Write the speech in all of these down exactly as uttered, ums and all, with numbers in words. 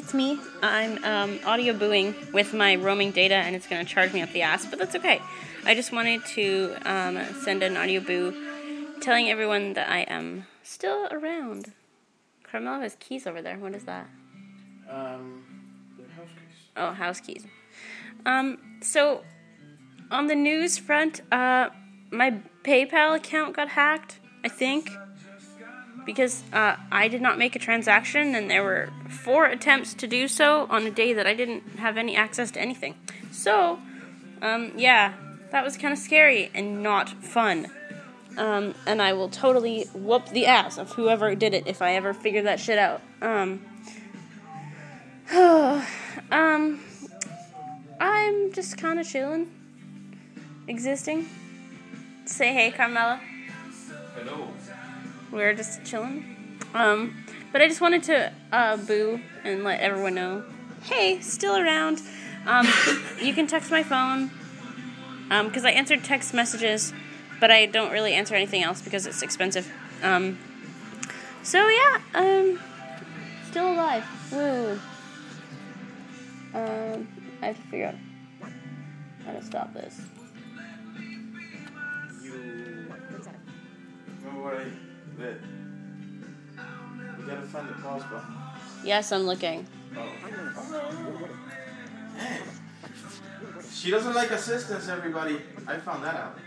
it's me. I'm um, audio booing with my roaming data, and it's going to charge me up the ass, but that's okay. I just wanted to um, send an audio boo telling everyone that I am still around. Carmelo has keys over there. What is that? Um, they're house keys. Oh, house keys. Um, so, on the news front, uh, my PayPal account got hacked, I think. Because uh, I did not make a transaction, and there were four attempts to do so on a day that I didn't have any access to anything. So, um, yeah, that was kind of scary and not fun. Um, and I will totally whoop the ass of whoever did it if I ever figure that shit out. Um, um, I'm just kind of chilling, existing. Say hey, Carmela. Hello. We're just chilling. Um, but I just wanted to uh, boo and let everyone know, hey, still around. Um, you can text my phone, um, because I answered text messages, but I don't really answer anything else because it's expensive. Um, so yeah, um, still alive. Woo. Um, I have to figure out how to stop this. You... Remember what I... That you gotta find the pause button. Yes, I'm looking. Oh. Man. She doesn't like assistance, everybody. I found that out.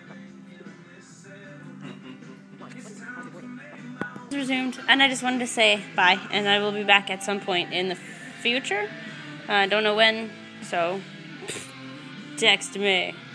Resumed, and I just wanted to say bye, and I will be back at some point in the future. I uh, don't know when, so text me.